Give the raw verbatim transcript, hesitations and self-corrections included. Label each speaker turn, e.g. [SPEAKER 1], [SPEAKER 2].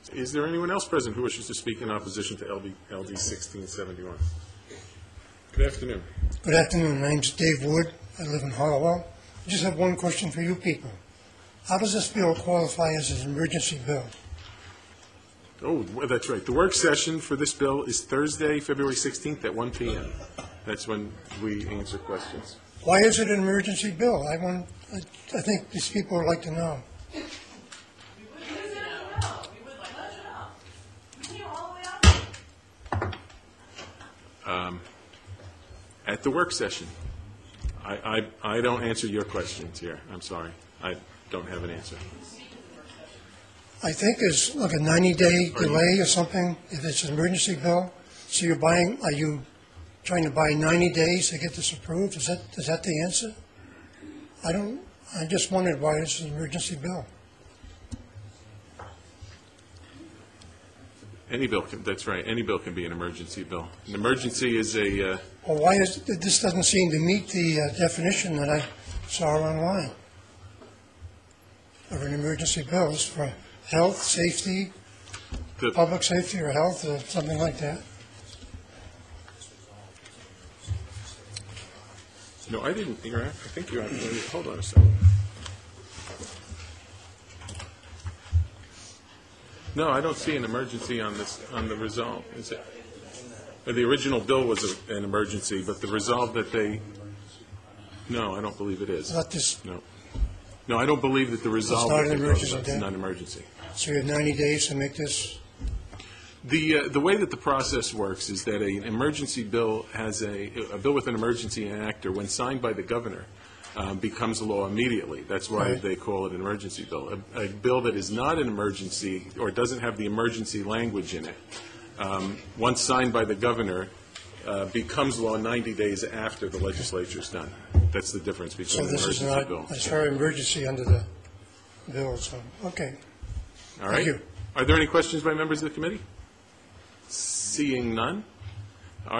[SPEAKER 1] Is there anyone else present who wishes to speak in opposition to L D, L D sixteen seventy-one? Good afternoon.
[SPEAKER 2] Good afternoon. My name's Dave Wood. I live in Hollowell. I just have one question for you people. How does this bill qualify as an emergency bill?
[SPEAKER 1] Oh, well, that's right. The work session for this bill is Thursday, February sixteenth at one p m That's when we answer questions.
[SPEAKER 2] Why is it an emergency bill? I want. I, I think these people would like to know.
[SPEAKER 1] Um, at the work session. I, I, I don't answer your questions here. I'm sorry. I don't have an answer.
[SPEAKER 2] I think it's like a ninety-day
[SPEAKER 1] Are you-
[SPEAKER 2] delay or something, if it's an emergency bill. So you're buying, are you trying to buy ninety days to get this approved? Is that, is that the answer? I don't, I just wondered why it's an emergency bill.
[SPEAKER 1] Any bill can, that's right. Any bill can be an emergency bill. An emergency is a, uh,
[SPEAKER 2] Well, why is, this doesn't seem to meet the uh, definition that I saw online of an emergency bill. It's for health, safety,
[SPEAKER 1] the,
[SPEAKER 2] public safety or health or something like that.
[SPEAKER 1] no, I didn't, you're, I think you're, hold on a second. No, I don't see an emergency on this, on the resolve, is it? Uh, The original bill was a- an emergency, but the resolve that they, no, I don't believe it is.
[SPEAKER 2] Not this,
[SPEAKER 1] No. No, I don't believe that the resolve.
[SPEAKER 2] not an
[SPEAKER 1] that they
[SPEAKER 2] emergency
[SPEAKER 1] wrote about is
[SPEAKER 2] then?
[SPEAKER 1] not an emergency.
[SPEAKER 2] so you have ninety days to make this.
[SPEAKER 1] The, uh, the way that the process works is that a- an emergency bill has a, a bill with an emergency enactor, when signed by the governor, um, becomes law immediately. That's why
[SPEAKER 2] Right.
[SPEAKER 1] they call it an emergency bill. A, a bill that is not an emergency, or doesn't have the emergency language in it, um, once signed by the governor, uh, becomes law ninety days after the legislature's done. That's the difference
[SPEAKER 2] So
[SPEAKER 1] between an
[SPEAKER 2] this is
[SPEAKER 1] emergency
[SPEAKER 2] not,
[SPEAKER 1] bill.
[SPEAKER 2] it's for emergency under the bill, so, okay.
[SPEAKER 1] All right?
[SPEAKER 2] you.
[SPEAKER 1] Are there any questions by members of the committee? Seeing none?